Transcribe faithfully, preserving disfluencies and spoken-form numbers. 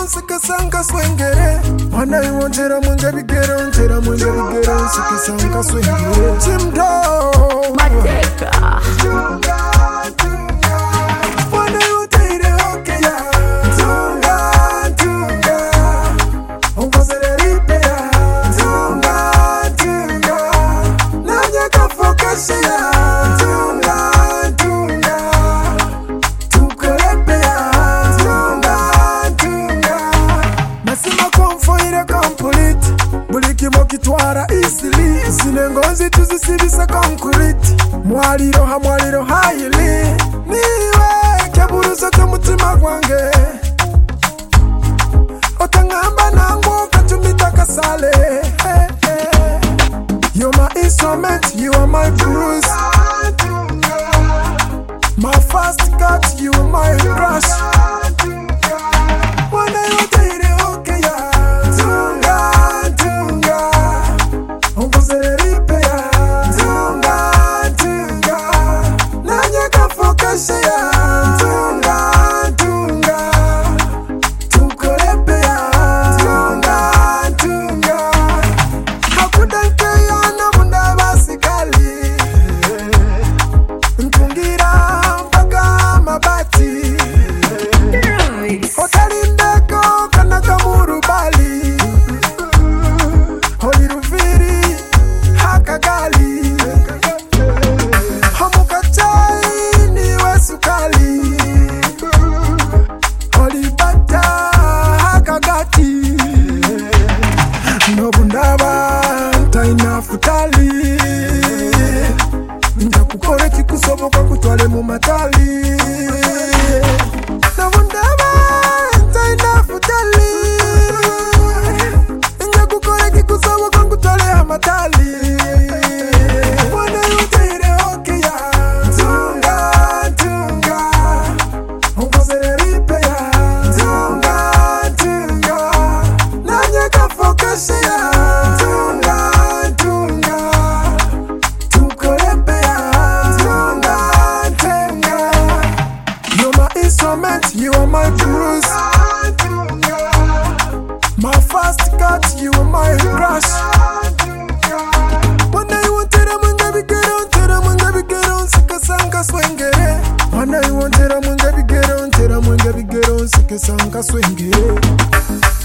sika sanka swengere. Wana iwonjera munga bigero, njera munga bigero, sika sanka swengere. Jimdo Mateka Tunga, tunga. Wana iwotere okay ya. Tunga, tunga. Ongozere ripe ya. Tunga, tunga. Nanya kafokashe ya. Tunga, tunga. Tukolepe ya. Tunga, tunga. Masima konfoire complete. Buliki mokitwara easily. Sinengozi tuzisibisa concrete. Mwaliro ha mwaliro highly. Niwe keburuzo kumutima gwange. Otangamba nangu katumita kasale. Hey, hey. You're my instrument, you are my bruise. My first cut, you are my brush. Wana yote okay ya. Tunga, tunga. Ongozere ripe ya. Tunga, tunga. Nanya kafokashe ya. Tunga, tunga. Tukolepe ya. Tunga, tunga. Hakudanke ya na munda basikali. Ntungira mpaka mabati. Otalindeko kanaka murubali. Holiruviri hakagali. Hamukachai niwe sukali. Holibata hakagati. Nobundaba ntaina futali. Ndakukore kikusoboka kutwale mu matali. Nobundaba ntaina futali. Ndakukore kikusoboka kutwale amatali. Wana yotere okay ya. Tunga, tunga. Ongozere ripe ya. Tunga, tunga. Nanya kafokashe ya. Tunga, tunga. Tukolepe ya. Tunga, tunga. You're my instrument, you are my bruise. My first cut, you are my brush. Wana iwonjera munga bigero, njera munga bigero, sika sanka swengere. Wana iwonjera munga bigero, njera munga bigero, sika sanka swengere.